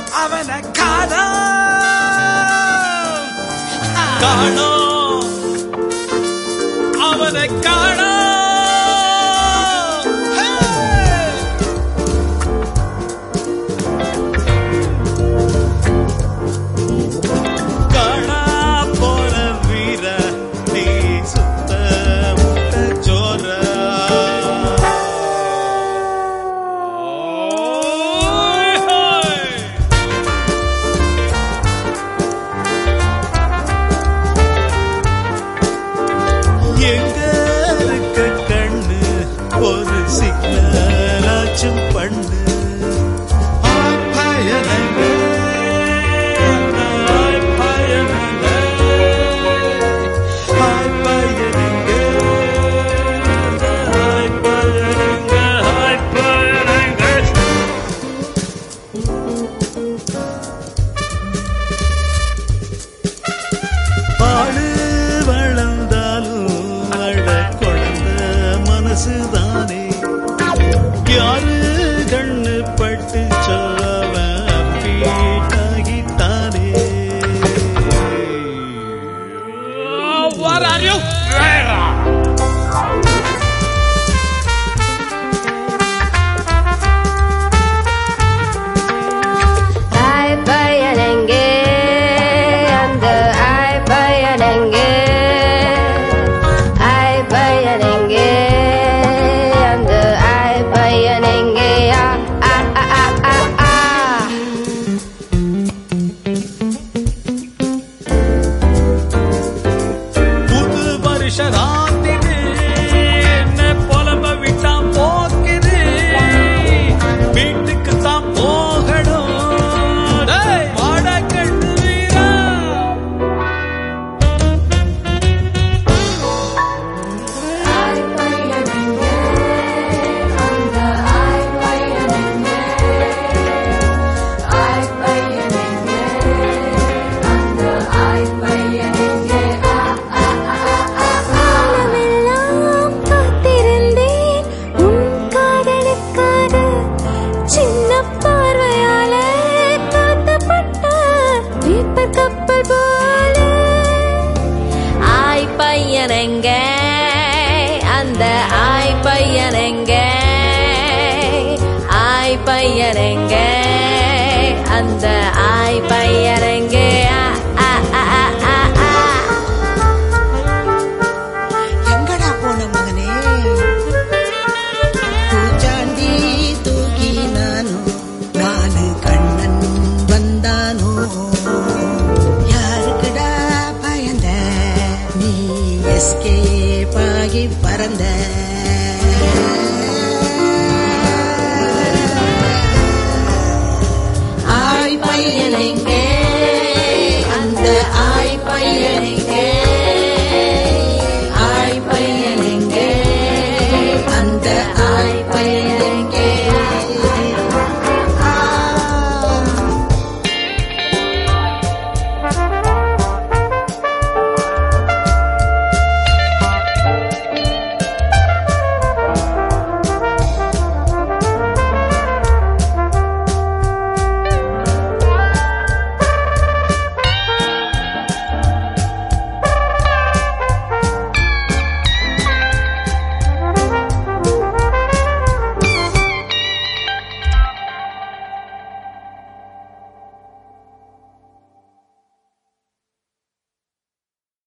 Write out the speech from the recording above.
அவனை காணோம் அவனை காணோம். காணா போற வீர நீ சுத்த முட்ட ஜோர. எங்க இருக்க கண்ணு ஒரு சிக்னலாச்சும் பண்ணு. தானே யாரு கண்ணு பட்டு சொல்லவன் பீட்டாகித்தானே. What are you? என்ன புலம்ப விட்டான் போக்குது வீட்டுக்கு தான் போகணும். வாட கண்ணு வீரா பையனெங்க அந்த ஆய் பையனெங்க ஆய் பையனெங்க அந்த ஆய் பையனெங்க. எங்கடா போன மகனே பூச்சாண்டி தூக்கி நானு கண்ணன் வந்தானோ. யாருக்குடா பயந்த நீ எஸ்கேப் ஆகி பறந்த